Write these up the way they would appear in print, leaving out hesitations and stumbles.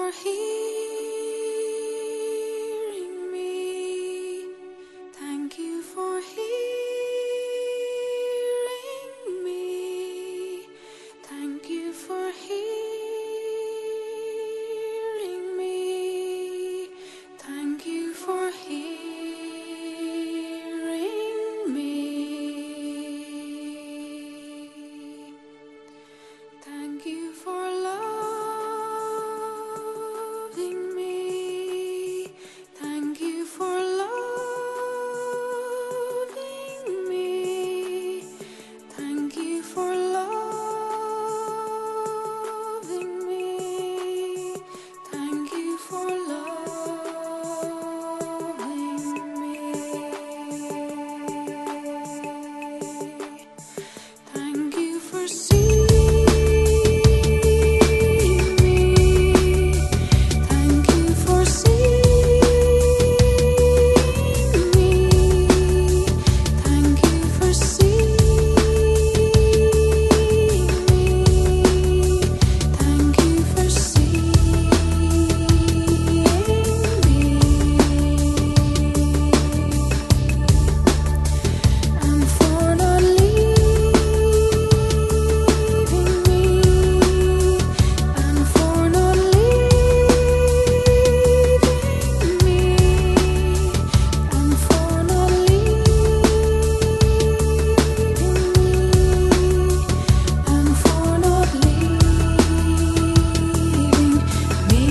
for hearing me. Thank you for hearing me. Thank you for hearing me. Thank you for hearing me. Thank you for loving me. Thank you for loving me. Thank you for loving me. Thank you for loving me. Thank you for seeing me. Thank you for seeing me. Thank you for seeing me. Thank you for seeing me. And for not leaving me. And for not leaving me. And for not leaving me. And for not leaving me.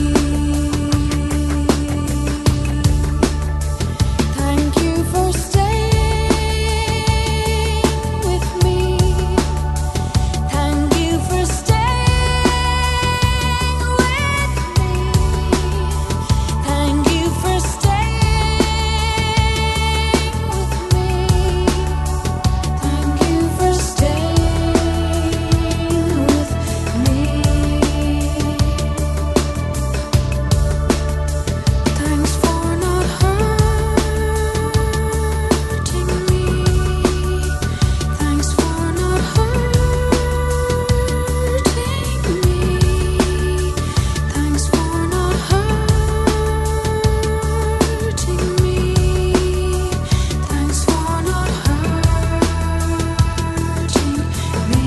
Thank you for staying with me. Thank you for staying with me. Thank you for staying with me. Thank you for staying with me. Thanks for not hurting me. Thanks for not hurting me. Thanks for not hurting me. Thanks for not hurting me.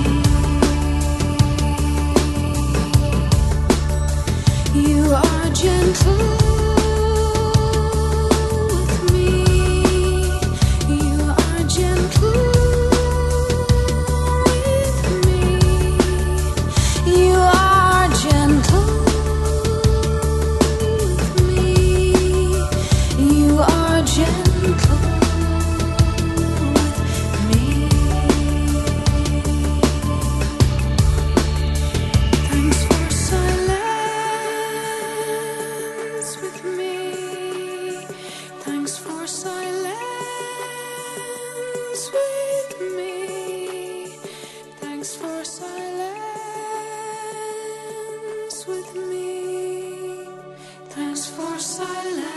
You are gentle with me. You are gentle with me. You are gentle with me. You are gentle with me. Thanks for silence with me. Thanks for silence with me. Thanks for silence with me. Thanks for silence.